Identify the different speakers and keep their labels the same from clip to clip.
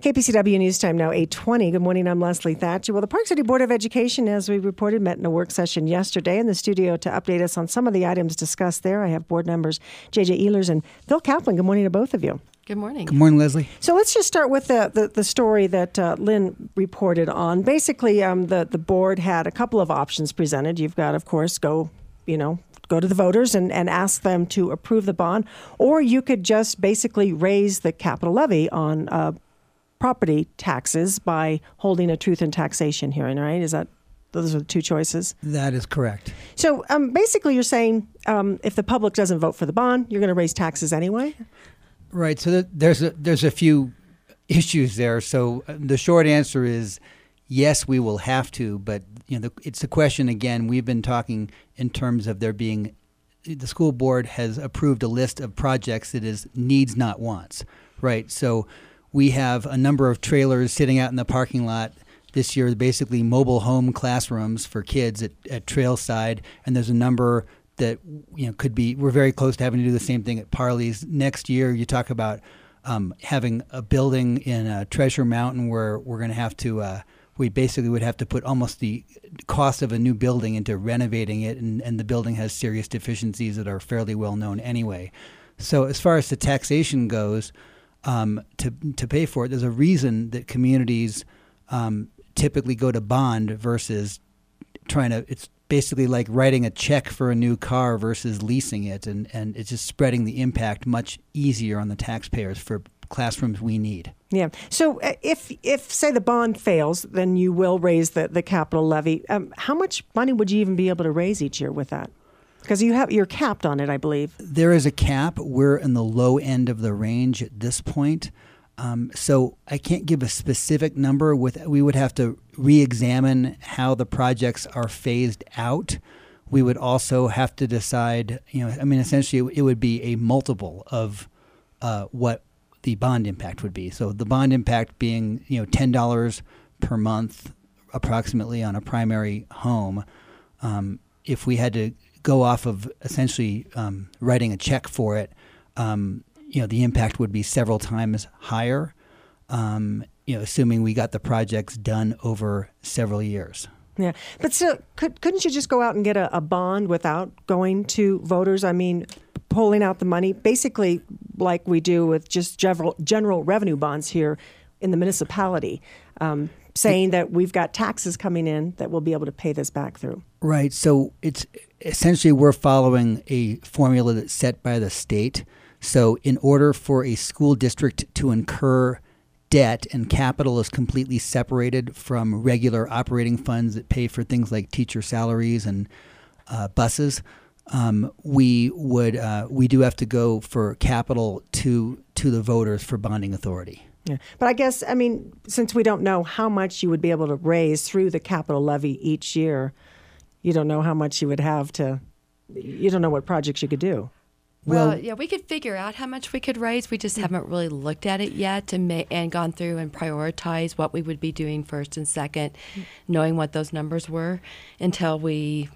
Speaker 1: KPCW News Time now, 8:20. Good morning, I'm Leslie Thatcher. Well, the Park City Board of Education, as we reported, met in a work session yesterday in the studio to update us on some of the items discussed there. I have board members J.J. Ehlers and Phil Kaplan. Good morning to both of you.
Speaker 2: Good morning.
Speaker 3: Good morning, Leslie.
Speaker 1: So let's just start with the story that Lynn reported on. Basically, the board had a couple of options presented. You've got, of course, go to the voters and ask them to approve the bond, or you could just basically raise the capital levy on property taxes by holding a truth in taxation hearing, right? Those are the two choices?
Speaker 3: That is correct.
Speaker 1: So basically you're saying if the public doesn't vote for the bond, you're going to raise taxes anyway?
Speaker 3: Right. So there's a few issues there. So the short answer is yes, we will have to, but it's a question, again, we've been talking in terms of the school board has approved a list of projects that is needs, not wants, right? So we have a number of trailers sitting out in the parking lot this year, basically mobile home classrooms for kids at Trailside, and there's a number that could be. We're very close to having to do the same thing at Parley's. Next year, you talk about having a building in Treasure Mountain where we're going to have to. We basically would have to put almost the cost of a new building into renovating it, and the building has serious deficiencies that are fairly well known anyway. So as far as the taxation goes, to pay for it, there's a reason that communities typically go to bond versus it's basically like writing a check for a new car versus leasing it, and it's just spreading the impact much easier on the taxpayers for classrooms we need.
Speaker 1: Yeah. So if say the bond fails, then you will raise the capital levy. How much money would you even be able to raise each year with that? Because you're capped on it, I believe. There
Speaker 3: is a cap. We're in the low end of the range at this point. So I can't give a specific number. We would have to re-examine how the projects are phased out. We would also have to decide, essentially it would be a multiple of what the bond impact would be. So the bond impact being, $10 per month approximately on a primary home. If we had to go off of essentially writing a check for it, the impact would be several times higher, assuming we got the projects done over several years.
Speaker 1: Yeah, but still, couldn't you just go out and get a bond without going to voters? I mean, pulling out the money, basically like we do with just general revenue bonds here in the municipality, saying that we've got taxes coming in that we'll be able to pay this back through.
Speaker 3: Right. So it's essentially we're following a formula that's set by the state. So in order for a school district to incur debt, and capital is completely separated from regular operating funds that pay for things like teacher salaries and buses, we do have to go for capital to the voters for bonding authority.
Speaker 1: Yeah. But I guess, since we don't know how much you would be able to raise through the capital levy each year, you don't know how much you would have you don't know what projects you could do.
Speaker 2: Well, yeah, we could figure out how much we could raise. We just haven't really looked at it yet and gone through and prioritized what we would be doing first and second, knowing what those numbers were until we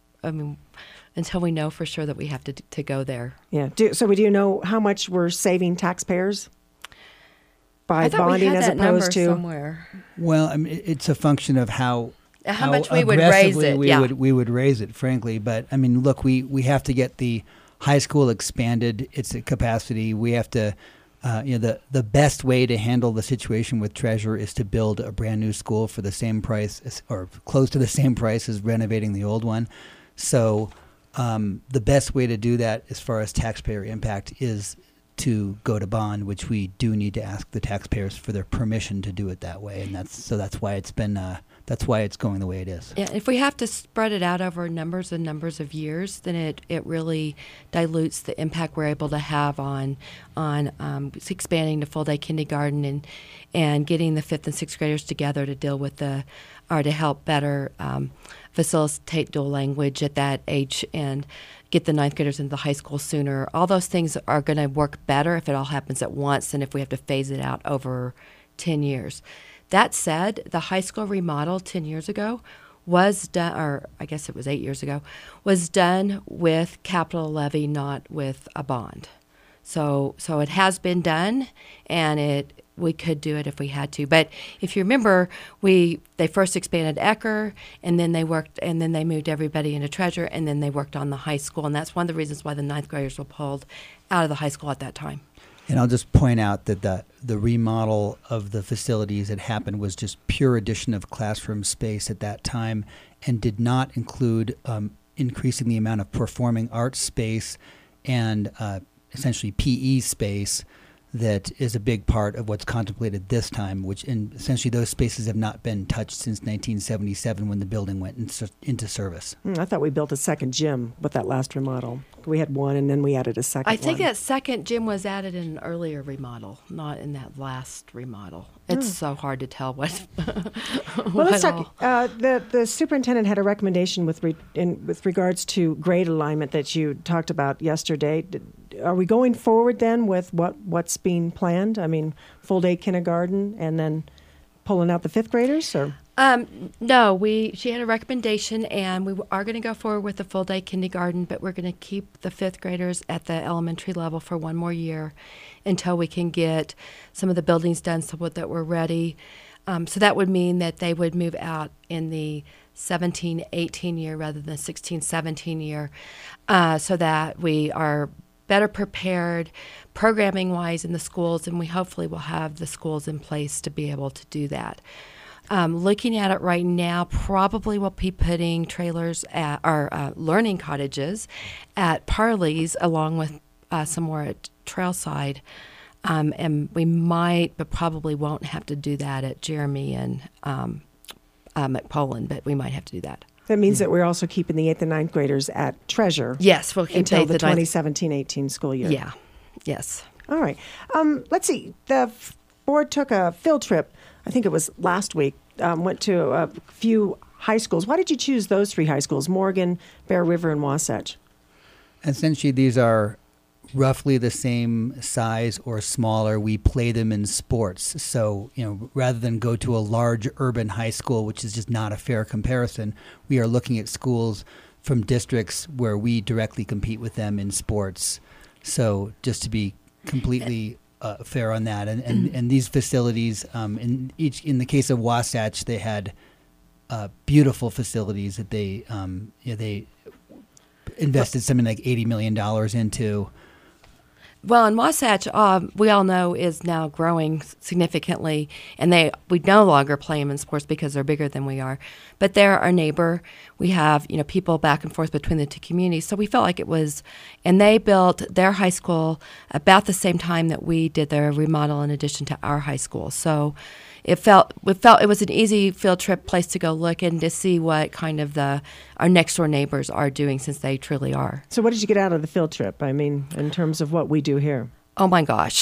Speaker 2: know for sure that we have to go there.
Speaker 1: Yeah. So do you know how much we're saving taxpayers by bonding as opposed to
Speaker 2: somewhere?
Speaker 3: Well, it's a function of how
Speaker 2: much we would raise it.
Speaker 3: We would raise it, frankly. But look, we have to get the high school expanded. Its capacity. We have to. The best way to handle the situation with Treasure is to build a brand new school for the same price or close to the same price as renovating the old one. So the best way to do that as far as taxpayer impact is to go to bond, which we do need to ask the taxpayers for their permission to do it that way, and that's why it's been that's why it's going the way it is.
Speaker 2: Yeah, if we have to spread it out over numbers and numbers of years, then it really dilutes the impact we're able to have on expanding to full day kindergarten and getting the 5th and 6th graders together to deal with to help better facilitate dual language at that age and get the 9th graders into the high school sooner. All those things are going to work better if it all happens at once than if we have to phase it out over 10 years. That said, the high school remodel 10 years ago was done, or I guess it was 8 years ago, was done with capital levy, not with a bond. So it has been done, and we could do it if we had to. But if you remember, they first expanded Ecker, and then they moved everybody into Treasure, and then they worked on the high school, and that's one of the reasons why the ninth graders were pulled out of the high school at that time.
Speaker 3: And I'll just point out that the remodel of the facilities that happened was just pure addition of classroom space at that time, and did not include increasing the amount of performing arts space and essentially PE space that is a big part of what's contemplated this time, and essentially those spaces have not been touched since 1977 when the building went into service.
Speaker 1: I thought we built a second gym with that last remodel. We had one, and then we added a second
Speaker 2: I think
Speaker 1: one.
Speaker 2: that second gym was added in an earlier remodel, not in that last remodel. It's so hard to tell what.
Speaker 1: Well, let's talk. The superintendent had a recommendation with regards to grade alignment that you talked about yesterday. Are we going forward then with what's being planned? I mean, full day kindergarten and then pulling out the fifth graders, or?
Speaker 2: No, she had a recommendation, and we are going to go forward with the full day kindergarten, but we're going to keep the fifth graders at the elementary level for one more year until we can get some of the buildings done so that we're ready. So that would mean that they would move out in the 17-18 year rather than 16-17 year, so that we are better prepared programming-wise in the schools, and we hopefully will have the schools in place to be able to do that. Looking at it right now, probably we'll be putting trailers at our learning cottages at Parley's along with some more at Trailside. And we might, but probably won't have to do that at Jeremy and McPolin, but we might have to do that.
Speaker 1: That means that we're also keeping the 8th and 9th graders at Treasure.
Speaker 2: Yes, we'll keep
Speaker 1: until the
Speaker 2: 9th.
Speaker 1: 2017-18 school year.
Speaker 2: Yeah, yes.
Speaker 1: All right. Let's see. The board took a field trip, I think it was last week, went to a few high schools. Why did you choose those 3 high schools, Morgan, Bear River, and Wasatch?
Speaker 3: Essentially, these are roughly the same size or smaller. We play them in sports. So, rather than go to a large urban high school, which is just not a fair comparison, we are looking at schools from districts where we directly compete with them in sports. So just to be completely fair on that. And these facilities, in the case of Wasatch, they had beautiful facilities that they invested something like $80 million into.
Speaker 2: Well, and Wasatch, we all know, is now growing significantly, and we no longer play them in sports because they're bigger than we are. But they're our neighbor. We have people back and forth between the two communities, so we felt like it was. And they built their high school about the same time that we did their remodel in addition to our high school. So it felt it was an easy field trip place to go look and to see what kind of our next door neighbors are doing, since they truly are.
Speaker 1: So what did you get out of the field trip? I mean, in terms of what we do here.
Speaker 2: Oh my gosh.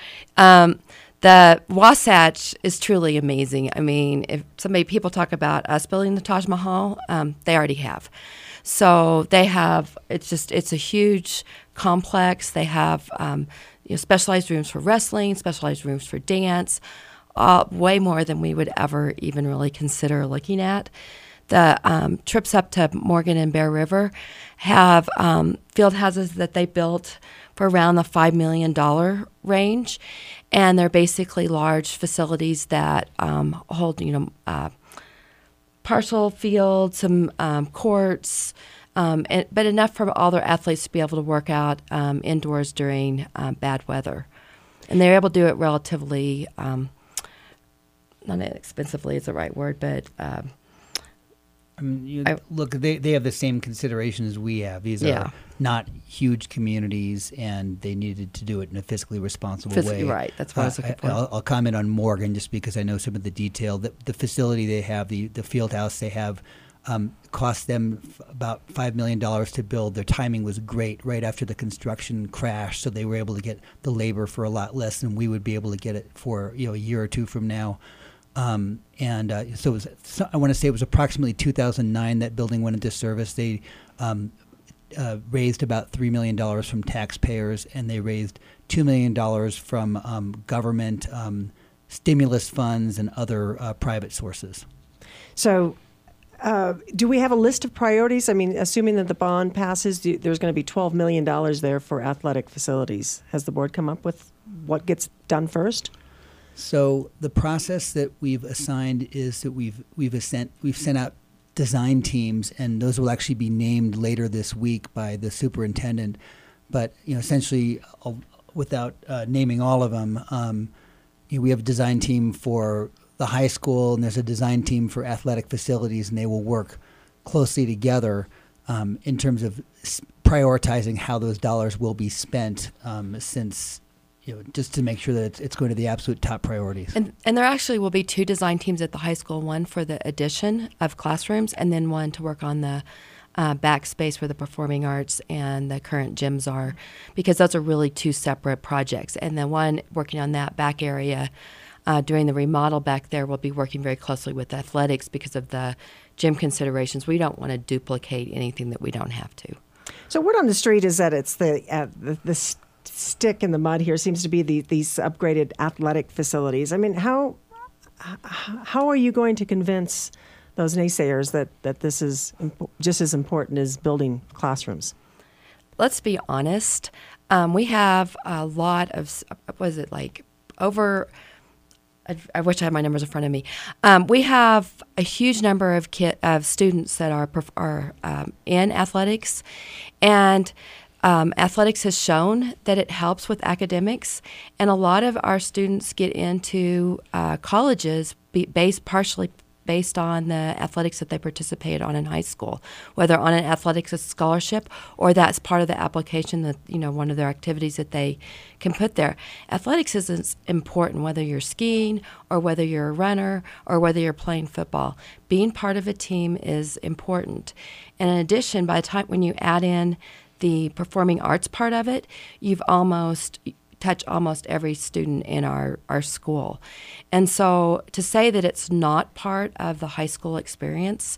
Speaker 2: The Wasatch is truly amazing. I mean, if people talk about us building the Taj Mahal, they already have. So they have, it's a huge complex. They have specialized rooms for wrestling, specialized rooms for dance, way more than we would ever even really consider looking at. The trips up to Morgan and Bear River have field houses that they built for around the $5 million range, and they're basically large facilities that hold, partial fields, some courts, but enough for all their athletes to be able to work out indoors during bad weather. And they're able to do it relatively, not inexpensively is the right word, but
Speaker 3: look, they have the same considerations we have. These are not huge communities, and they needed to do it in a fiscally responsible way.
Speaker 2: Right, that's what I was looking for.
Speaker 3: I'll comment on Morgan just because I know some of the detail. The facility they have, the field house they have, cost them about $5 million to build. Their timing was great right after the construction crash, so they were able to get the labor for a lot less than we would be able to get it for a year or two from now. So it was, I want to say it was approximately 2009 that building went into service. They raised about $3 million from taxpayers, and they raised $2 million from government stimulus funds and other private sources.
Speaker 1: So do we have a list of priorities? I mean, assuming that the bond passes, there's going to be $12 million there for athletic facilities. Has the board come up with what gets done first?
Speaker 3: So the process that we've assigned is that we've sent out design teams, and those will actually be named later this week by the superintendent. But essentially, without naming all of them, we have a design team for the high school, and there's a design team for athletic facilities, and they will work closely together in terms of prioritizing how those dollars will be spent, since just to make sure that it's going to the absolute top priorities.
Speaker 2: And there actually will be 2 design teams at the high school, one for the addition of classrooms and then one to work on the back space where the performing arts and the current gyms are, because those are really 2 separate projects. And the one working on that back area during the remodel back there will be working very closely with athletics because of the gym considerations. We don't want to duplicate anything that we don't have to.
Speaker 1: So word on the street is that it's the stick in the mud here seems to be these upgraded athletic facilities. I mean, how are you going to convince those naysayers that this is just as important as building classrooms?
Speaker 2: Let's be honest. We have a lot of, I wish I had my numbers in front of me. We have a huge number of students that are in athletics, and athletics has shown that it helps with academics, and a lot of our students get into colleges partially based on the athletics that they participated on in high school, whether on an athletics scholarship or that's part of the application that, one of their activities that they can put there. Athletics is important whether you're skiing or whether you're a runner or whether you're playing football. Being part of a team is important. And in addition, by the time when you add in the performing arts part of it, you've touch almost every student in our school. And so to say that it's not part of the high school experience,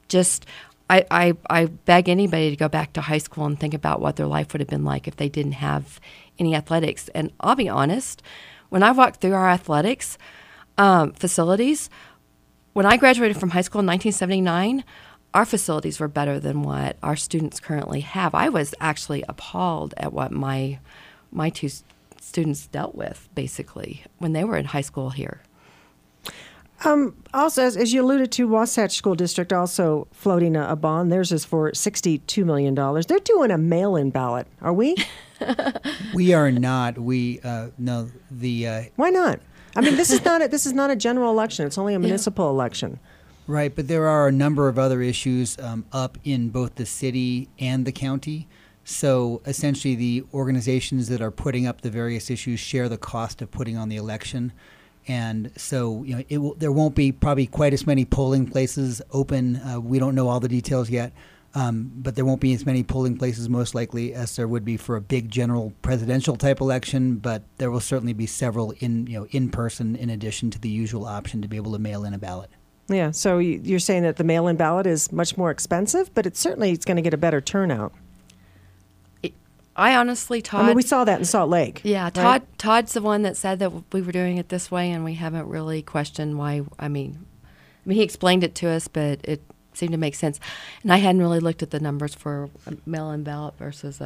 Speaker 2: I beg anybody to go back to high school and think about what their life would have been like if they didn't have any athletics. And I'll be honest, when I walked through our athletics facilities, when I graduated from high school in 1979, our facilities were better than what our students currently have. I was actually appalled at what my 2 students dealt with, basically, when they were in high school here.
Speaker 1: Also, as you alluded to, Wasatch School District also floating a bond. Theirs is for $62 million. They're doing a mail-in ballot. Are we?
Speaker 3: We are not. We no the.
Speaker 1: Why not? I mean, this is not a general election. It's only a municipal election.
Speaker 3: Right, but there are a number of other issues up in both the city and the county. So essentially, the organizations that are putting up the various issues share the cost of putting on the election, and so there won't be probably quite as many polling places open. We don't know all the details yet, but there won't be as many polling places most likely as there would be for a big general presidential type election. But there will certainly be several in person, in addition to the usual option to be able to mail in a ballot.
Speaker 1: Yeah. So you're saying that the mail-in ballot is much more expensive, but it's going to get a better turnout.
Speaker 2: I honestly, Todd...
Speaker 1: I mean, we saw that in Salt Lake.
Speaker 2: Yeah,
Speaker 1: right?
Speaker 2: Todd's the one that said that we were doing it this way, and we haven't really questioned why. I mean, he explained it to us, but it seemed to make sense. And I hadn't really looked at the numbers for a mail-in ballot versus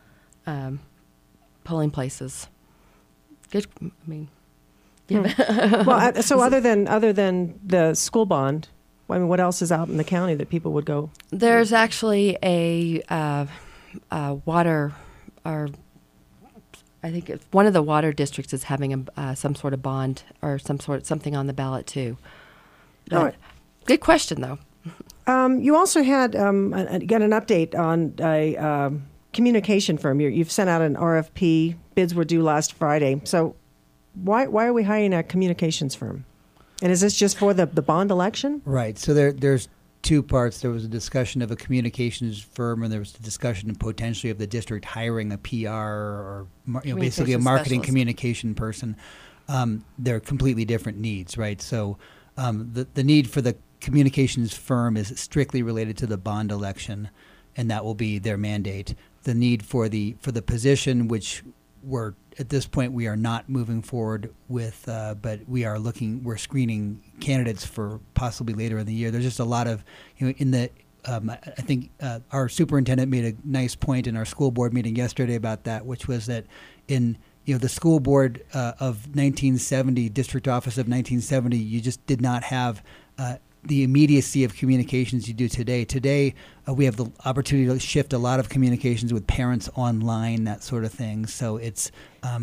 Speaker 2: polling places. Good, I mean... Yeah.
Speaker 1: Well, so other than the school bond, I mean, what else is out in the county that people would go?
Speaker 2: There's actually a water... Or I think one of the water districts is having some sort of bond or something on the ballot too. Right. Good question, though.
Speaker 1: You also had got an update on a communication firm. You've sent out an RFP. Bids were due last Friday. So why are we hiring a communications firm? And is this just for the bond election?
Speaker 3: Right. So there's 2 parts. There was a discussion of a communications firm, and there was the discussion potentially of the district hiring a PR or basically a marketing communication person. They're completely different needs, right? So the need for the communications firm is strictly related to the bond election, and that will be their mandate. The need for the position, which at this point we are not moving forward with, but we're screening candidates for possibly later in the year. There's just a lot of, I think our superintendent made a nice point in our school board meeting yesterday about that, which was that in the school board of 1970, district office of 1970, you just did not have the immediacy of communications you do today. Today, we have the opportunity to shift a lot of communications with parents online, that sort of thing. So it's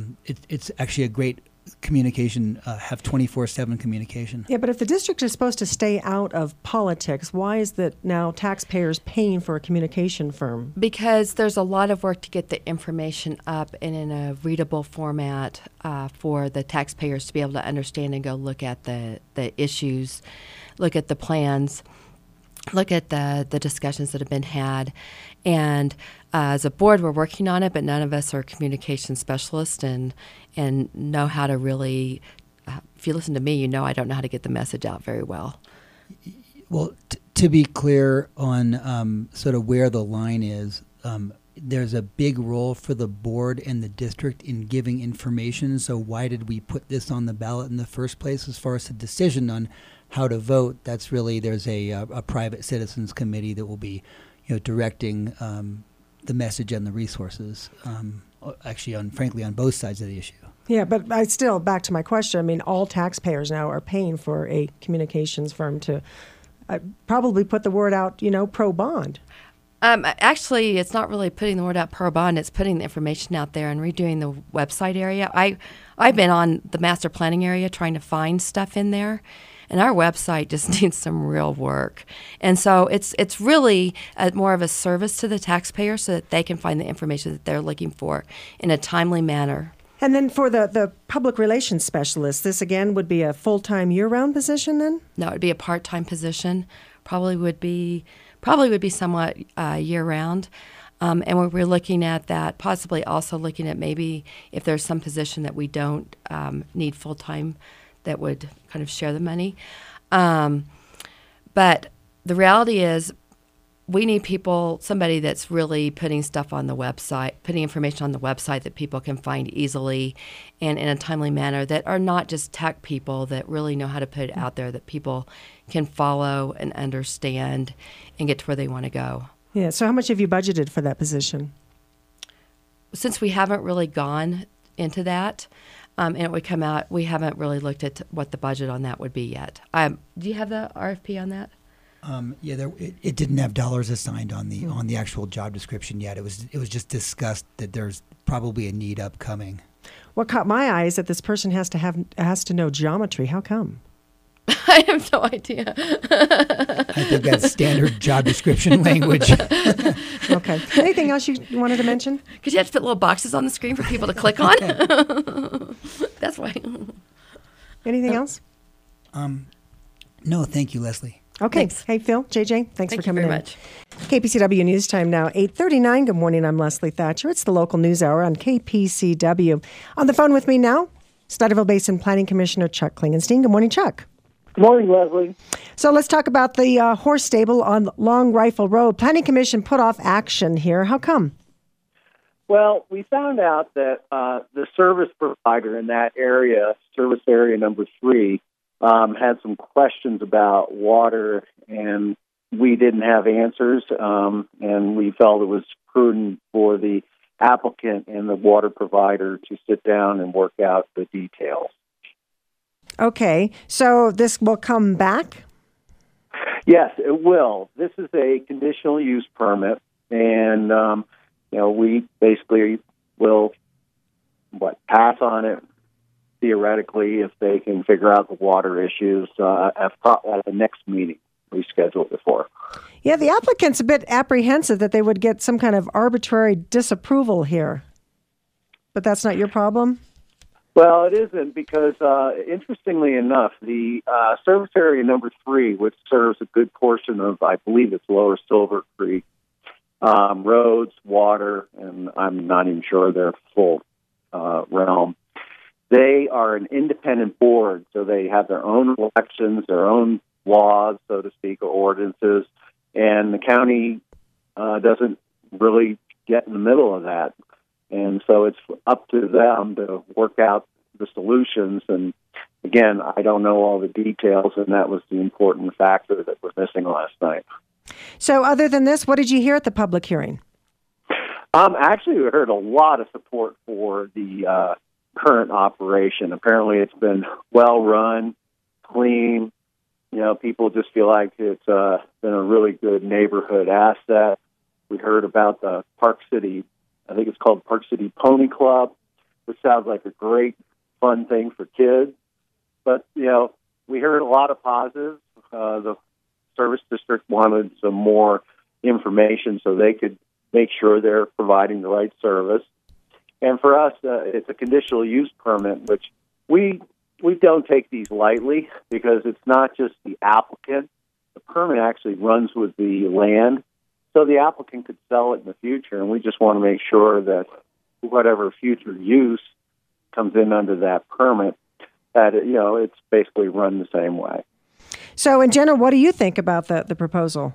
Speaker 3: actually a great communication, have 24/7 communication.
Speaker 1: Yeah, but if the district is supposed to stay out of politics, why is that now taxpayers paying for a communication firm?
Speaker 2: Because there's a lot of work to get the information up and in a readable format for the taxpayers to be able to understand and go look at the issues, look at the plans, look at the discussions that have been had. And as a board, we're working on it, but none of us are communication specialists and know how to really, if you listen to me, I don't know how to get the message out very well.
Speaker 3: Well, to be clear on sort of where the line is, there's a big role for the board and the district in giving information. So why did we put this on the ballot in the first place? As far as the decision on how to vote, that's really, there's a private citizens committee that will be directing the message and the resources, actually, frankly, on both sides of the issue.
Speaker 1: Yeah, but I still, back to my question, I mean, all taxpayers now are paying for a communications firm to probably put the word out, pro bond.
Speaker 2: Actually, it's not really putting the word out pro bond. It's putting the information out there and redoing the website area. I've been on the master planning area trying to find stuff in there, and our website just needs some real work. And so it's really more of a service to the taxpayer so that they can find the information that they're looking for in a timely manner.
Speaker 1: And then for the public relations specialist, this again would be a full-time year-round position then?
Speaker 2: No, it would be a part-time position. Probably would be somewhat year-round. And we're looking at that, possibly also looking at maybe if there's some position that we don't need full-time that would kind of share the money. But the reality is we need somebody that's really putting stuff on the website, putting information on the website that people can find easily and in a timely manner, that are not just tech people, that really know how to put it out there that people can follow and understand and get to where they want to go.
Speaker 1: Yeah, so how much have you budgeted for that position?
Speaker 2: Since we haven't really gone into that, and it would come out, we haven't really looked at what the budget on that would be yet. Do you have the RFP on that?
Speaker 3: It didn't have dollars assigned on the actual job description yet. It was just discussed that there's probably a need upcoming.
Speaker 1: What caught my eye is that this person has to know geometry. How come?
Speaker 2: I have no idea.
Speaker 3: I think that's standard job description language.
Speaker 1: Okay. Anything else you wanted to mention?
Speaker 2: Because you have to put little boxes on the screen for people to click on. That's why.
Speaker 1: Anything else?
Speaker 3: No, thank you, Leslie.
Speaker 1: Okay.
Speaker 2: Thanks.
Speaker 1: Hey, Phil, JJ, thanks for coming in.
Speaker 2: Thank you very much.
Speaker 1: KPCW News Time now, 8:39. Good morning. I'm Leslie Thatcher. It's the local news hour on KPCW. On the phone with me now, Stutterville Basin Planning Commissioner Chuck Klingenstein. Good morning, Chuck.
Speaker 4: Good morning, Leslie.
Speaker 1: So let's talk about the horse stable on Long Rifle Road. Planning Commission put off action here. How come?
Speaker 4: Well, we found out that the service provider in that area, service area number 3, had some questions about water, and we didn't have answers, and we felt it was prudent for the applicant and the water provider to sit down and work out the details.
Speaker 1: Okay, so this will come back?
Speaker 4: Yes, it will. This is a conditional use permit, and we basically will pass on it theoretically if they can figure out the water issues at the next meeting we scheduled it for.
Speaker 1: Yeah, the applicant's a bit apprehensive that they would get some kind of arbitrary disapproval here, but that's not your problem?
Speaker 4: Well, it isn't, because interestingly enough, the service area number 3, which serves a good portion of, I believe it's Lower Silver Creek, roads, water, and I'm not even sure their full realm. They are an independent board, so they have their own elections, their own laws, so to speak, or ordinances, and the county doesn't really get in the middle of that. And so it's up to them to work out the solutions. And again, I don't know all the details, and that was the important factor that was missing last night.
Speaker 1: So other than this, what did you hear at the public hearing?
Speaker 4: Actually, we heard a lot of support for the current operation. Apparently it's been well run, clean. People just feel like it's been a really good neighborhood asset. We heard about the Park City, I think it's called Park City Pony Club, which sounds like a great, fun thing for kids. But, we heard a lot of positives. The service district wanted some more information so they could make sure they're providing the right service. And for us, it's a conditional use permit, which we don't take these lightly because it's not just the applicant. The permit actually runs with the land, so the applicant could sell it in the future, and we just want to make sure that whatever future use comes in under that permit, that it's basically run the same way.
Speaker 1: So, and Jenna, what do you think about the proposal?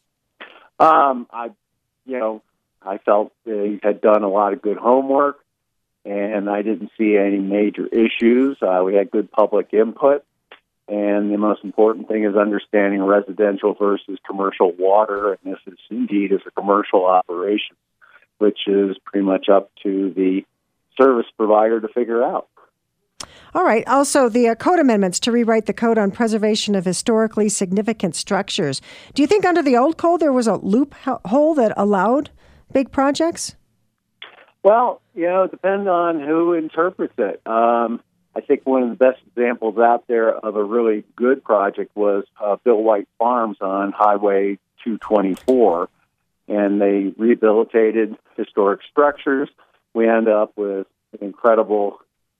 Speaker 4: I felt they had done a lot of good homework, and I didn't see any major issues. We had good public input, and the most important thing is understanding residential versus commercial water, and this is indeed a commercial operation, which is pretty much up to the service provider to figure out.
Speaker 1: All right. Also, the code amendments to rewrite the code on preservation of historically significant structures. Do you think under the old code there was a loophole that allowed big projects?
Speaker 4: Well, it depends on who interprets it. I think one of the best examples out there of a really good project was Bill White Farms on Highway 224, and they rehabilitated historic structures. We end up with an incredible,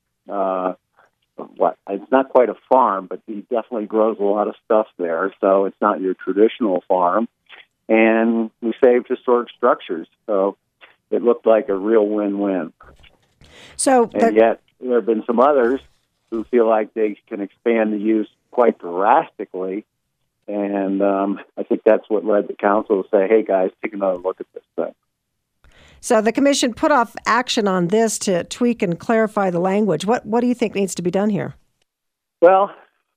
Speaker 4: it's not quite a farm, but he definitely grows a lot of stuff there, so it's not your traditional farm. And we saved historic structures, so it looked like a real win-win. And yet, there have been some others who feel like they can expand the use quite drastically, and I think that's what led the council to say, hey, guys, take another look at this thing.
Speaker 1: So the commission put off action on this to tweak and clarify the language. What do you think needs to be done here?
Speaker 4: Well,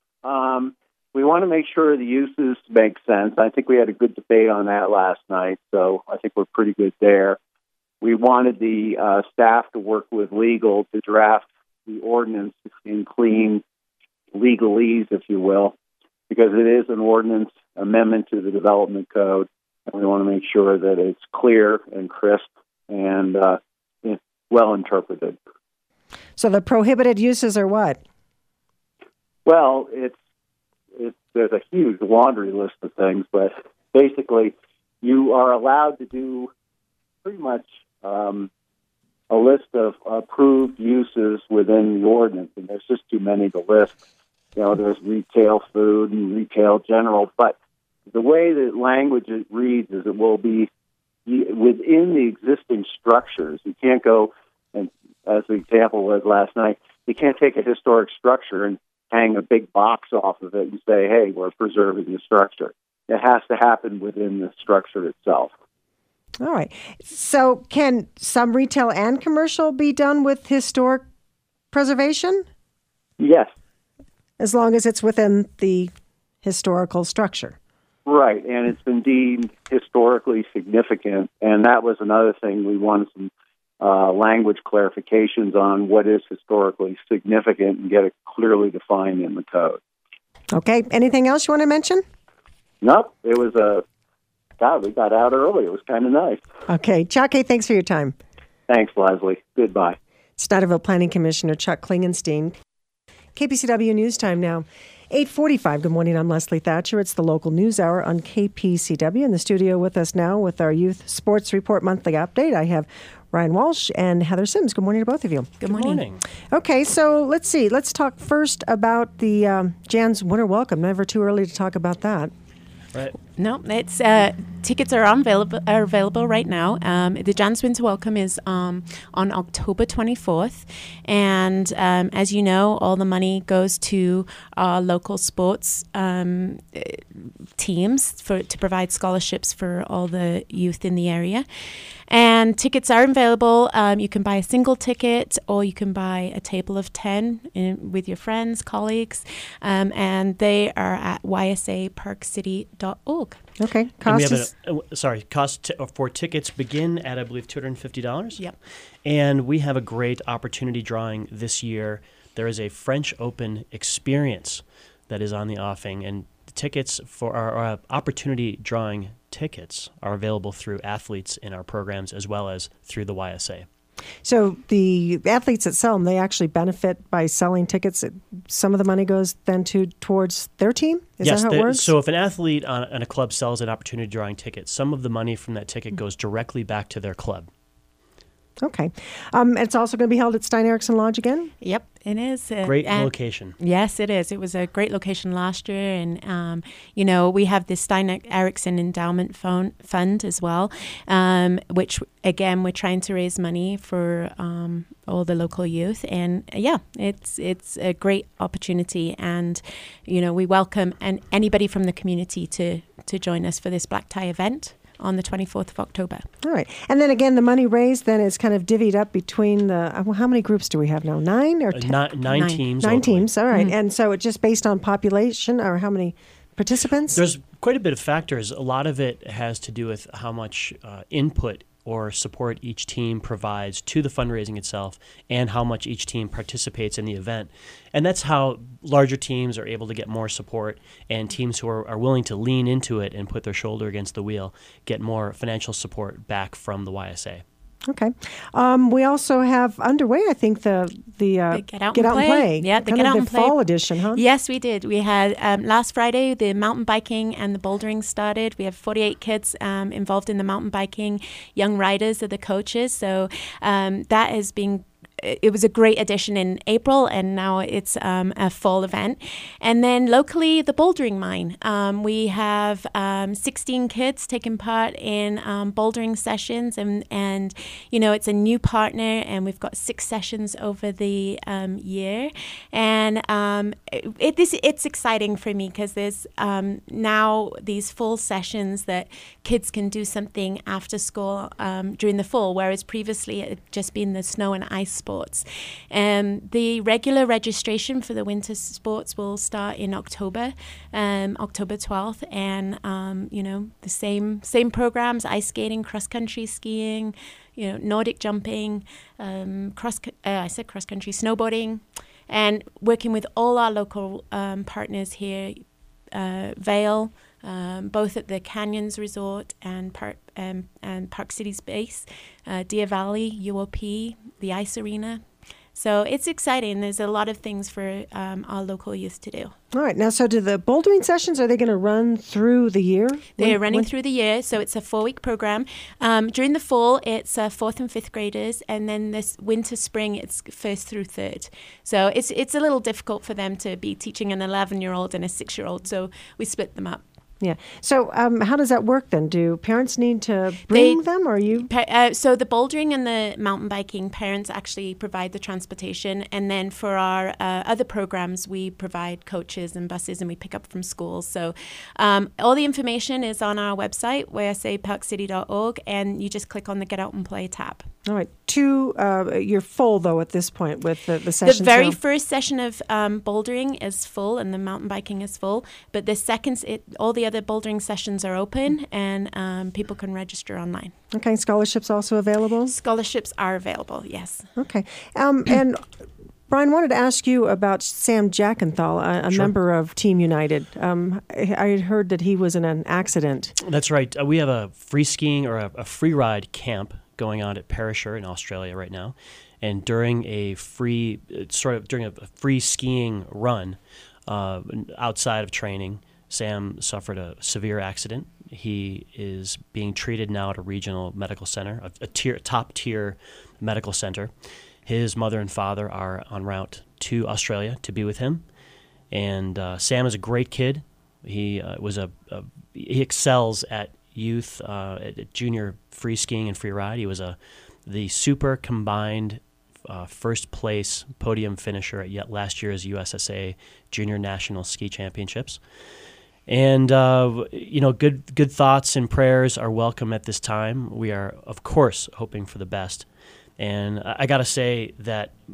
Speaker 4: we want to make sure the uses make sense. I think we had a good debate on that last night, so I think we're pretty good there. We wanted the staff to work with legal to draft the ordinance in clean legalese, if you will, because it is an ordinance amendment to the development code, and we want to make sure that it's clear and crisp and well interpreted.
Speaker 1: So the prohibited uses are what?
Speaker 4: Well, there's a huge laundry list of things, but basically you are allowed to do pretty much a list of approved uses within the ordinance, and there's just too many to list. There's retail food and retail general, but the way the language it reads is it will be within the existing structures. You can't go, and as the example was last night, you can't take a historic structure and hang a big box off of it and say, hey, we're preserving the structure. It has to happen within the structure itself.
Speaker 1: All right. So can some retail and commercial be done with historic preservation?
Speaker 4: Yes.
Speaker 1: As long as it's within the historical structure.
Speaker 4: Right, and it's been deemed historically significant, and that was another thing we wanted some language clarifications on what is historically significant and get it clearly defined in the code.
Speaker 1: Okay, anything else you want to mention?
Speaker 4: Nope, it was we got out early. It was kind of nice.
Speaker 1: Okay, Chuck, hey, thanks for your time.
Speaker 4: Thanks, Leslie. Goodbye.
Speaker 1: Snyderville Planning Commissioner Chuck Klingenstein. KPCW News Time now. 8:45. Good morning. I'm Leslie Thatcher. It's the local news hour on KPCW. In the studio with us now with our Youth Sports Report monthly update, I have Ryan Walsh and Heather Sims. Good morning to both of you.
Speaker 5: Good morning.
Speaker 1: Okay, so let's see. Let's talk first about the Jan's Winter Welcome. Never too early to talk about that.
Speaker 5: Right.
Speaker 6: No, it's tickets are available right now. The Jan's Winter Welcome is on October 24th, and as you know, all the money goes to our local sports teams to provide scholarships for all the youth in the area. And tickets are available. You can buy a single ticket, or you can buy a table of 10 with your friends, colleagues, and they are at ysaparkcity.org. www.skisport.org.
Speaker 1: Okay,
Speaker 5: And we
Speaker 1: cost
Speaker 5: have
Speaker 1: is
Speaker 5: cost for tickets begin at, I believe, $250.
Speaker 6: Yep.
Speaker 5: And we have a great opportunity drawing this year. There is a French Open experience that is on the offing, and the tickets for our opportunity drawing tickets are available through athletes in our programs as well as through the YSA.
Speaker 1: So the athletes that sell them, they actually benefit by selling tickets. Some of the money goes then towards their team? Is
Speaker 5: Yes,
Speaker 1: that how it works?
Speaker 5: so if an athlete on a club sells an opportunity drawing ticket, some of the money from that ticket goes directly back to their club.
Speaker 1: Okay. It's also going to be held at Stein Eriksen Lodge again?
Speaker 6: Yep, it is.
Speaker 5: Great location.
Speaker 6: Yes, it is. It was a great location last year. And, we have the Stein Eriksen Endowment Fund as well, which, again, we're trying to raise money for all the local youth. And, it's a great opportunity. And, we welcome anybody from the community to join us for this black tie event on the 24th of October.
Speaker 1: All right. And then again, the money raised then is kind of divvied up between how many groups do we have now? 9 or 10?
Speaker 5: Nine teams.
Speaker 1: Nine
Speaker 5: locally.
Speaker 1: teams. All right. And so it's just based on population or how many participants?
Speaker 5: There's quite a bit of factors. A lot of it has to do with how much input or support each team provides to the fundraising itself and how much each team participates in the event. And that's how larger teams are able to get more support, and teams who are willing to lean into it and put their shoulder against the wheel get more financial support back from the YSA.
Speaker 1: Okay. We also have underway, I think, the
Speaker 6: Get Out and Play. Yeah, the
Speaker 1: kind
Speaker 6: Get
Speaker 1: of
Speaker 6: Out and
Speaker 1: the
Speaker 6: Play.
Speaker 1: fall edition, huh?
Speaker 6: Yes, we did. We had last Friday, the mountain biking and the bouldering started. We have 48 kids involved in the mountain biking. Young riders are the coaches. So that has been it was a great addition in April, and now it's a fall event. And then locally, the Bouldering Mine. We have 16 kids taking part in bouldering sessions, and it's a new partner, and we've got 6 sessions over the year. And it's exciting for me because there's now these full sessions that kids can do something after school during the fall, whereas previously it had just been the snow and ice sports. The regular registration for the winter sports will start in October, October 12th, and the same programs: ice skating, cross country skiing, Nordic jumping, cross country snowboarding, and working with all our local partners here, Vail. Both at the Canyons Resort and Park City's base, Deer Valley, UOP, the Ice Arena. So it's exciting. There's a lot of things for our local youth to do.
Speaker 1: All right. Now, so do the bouldering sessions, are they going to run through the year?
Speaker 6: They're running through the year, so it's a 4-week program. During the fall, it's 4th and 5th graders, and then this winter, spring, it's 1st through 3rd. So it's a little difficult for them to be teaching an 11-year-old and a 6-year-old, so we split them up.
Speaker 1: Yeah. So how does that work then? Do parents need to bring them, or are you?
Speaker 6: So the bouldering and the mountain biking, parents actually provide the transportation. And then for our other programs, we provide coaches and buses, and we pick up from schools. So all the information is on our website, ysaparkcity.org, and you just click on the Get Out and Play tab.
Speaker 1: All right. You're full, though, at this point with the sessions.
Speaker 6: The very
Speaker 1: now.
Speaker 6: first session of bouldering is full, and the mountain biking is full. But the second, all the other bouldering sessions are open, and people can register online.
Speaker 1: Okay. Scholarships also available?
Speaker 6: Scholarships are available, yes.
Speaker 1: Okay. And Brian, wanted to ask you about Sam Jackenthal, a
Speaker 5: Sure.
Speaker 1: member of Team United. I had heard that he was in an accident.
Speaker 5: That's right. We have a free skiing or a free ride camp going on at Perisher in Australia right now, and during a free skiing run outside of training, Sam suffered a severe accident. He is being treated now at a regional medical center, a top tier medical center. His mother and father are en route to Australia to be with him, and Sam is a great kid. He he excels at youth, at junior free skiing and free ride. He was the super combined first place podium finisher at last year's USSA Junior National Ski Championships. And good thoughts and prayers are welcome at this time. We are, of course, hoping for the best. And I got to say that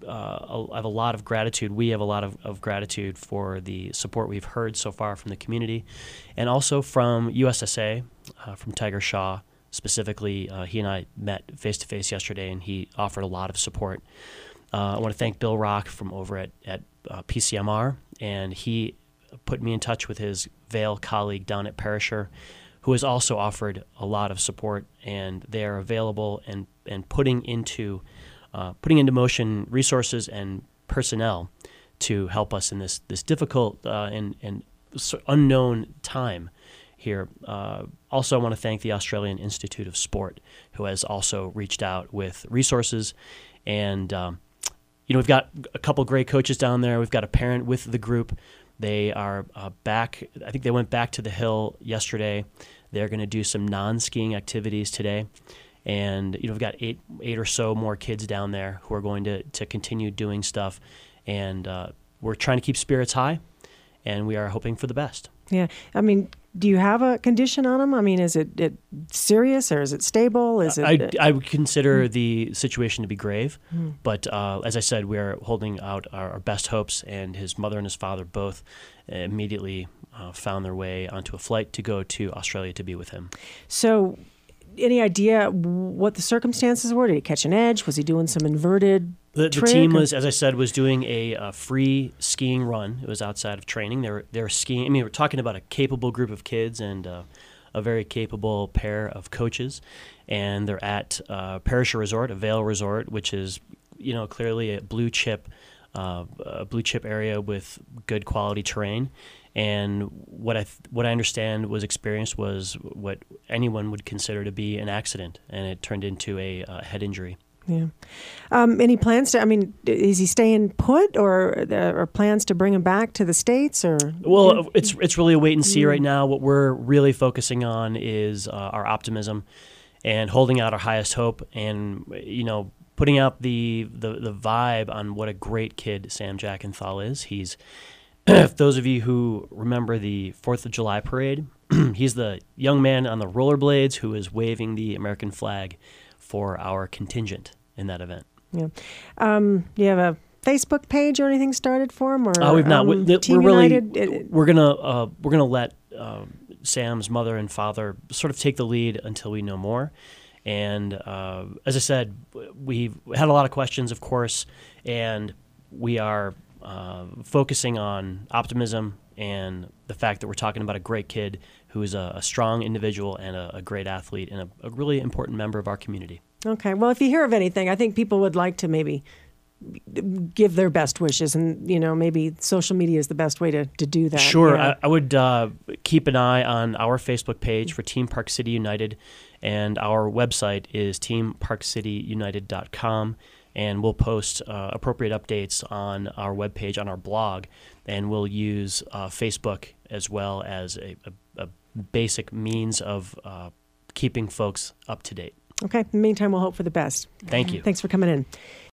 Speaker 5: I have a lot of gratitude. We have a lot of gratitude for the support we've heard so far from the community, and also from USSA, from Tiger Shaw specifically. He and I met face to face yesterday, and he offered a lot of support. I want to thank Bill Rock from over at PCMR, and he put me in touch with his Vail colleague down at Perisher, who has also offered a lot of support, and they are available and putting into motion resources and personnel to help us in this difficult and unknown time here. Also, I want to thank the Australian Institute of Sport, who has also reached out with resources. And, we've got a couple great coaches down there. We've got a parent with the group. They are back. I think they went back to the Hill yesterday. They're going to do some non-skiing activities today. And we've got eight or so more kids down there who are going to continue doing stuff. And we're trying to keep spirits high, and we are hoping for the best.
Speaker 1: Yeah. I mean, do you have a condition on them? I mean, is it serious or is it stable? Is it?
Speaker 5: I would consider the situation to be grave, but as I said, we are holding out our best hopes. And his mother and his father both immediately found their way onto a flight to go to Australia to be with him.
Speaker 1: So, any idea what the circumstances were? Did he catch an edge? Was he doing some inverted?
Speaker 5: The team was, as I said, was doing a free skiing run. It was outside of training. They were skiing. I mean, we're talking about a capable group of kids and a very capable pair of coaches, and they're at Perisher Resort, a Vail resort, which is clearly a blue chip area with good quality terrain. And what I understand was experienced was what anyone would consider to be an accident, and it turned into a head injury.
Speaker 1: Yeah. Any plans to? I mean, is he staying put, or plans to bring him back to the States? Or
Speaker 5: well, it's really a wait and see right now. What we're really focusing on is our optimism and holding out our highest hope, and putting out the vibe on what a great kid Sam Jackenthal is. He's those of you who remember the 4th of July parade, he's the young man on the rollerblades who is waving the American flag for our contingent in that event.
Speaker 1: Yeah. Do you have a Facebook page or anything started for him? Or
Speaker 5: we've not.
Speaker 1: Team United?
Speaker 5: We're gonna let Sam's mother and father sort of take the lead until we know more. And as I said, we've had a lot of questions, of course, and we are focusing on optimism and the fact that we're talking about a great kid who is a strong individual and a great athlete and a really important member of our community. Okay.
Speaker 1: Well, if you hear of anything, I think people would like to maybe give their best wishes, and maybe social media is the best way to do that.
Speaker 5: Sure.
Speaker 1: Yeah.
Speaker 5: I would keep an eye on our Facebook page for Team Park City United, and our website is teamparkcityunited.com. And we'll post appropriate updates on our webpage, on our blog, and we'll use Facebook as well as a basic means of keeping folks up to date. Okay. In the meantime, we'll hope for the best. Thank you. Thanks for coming in.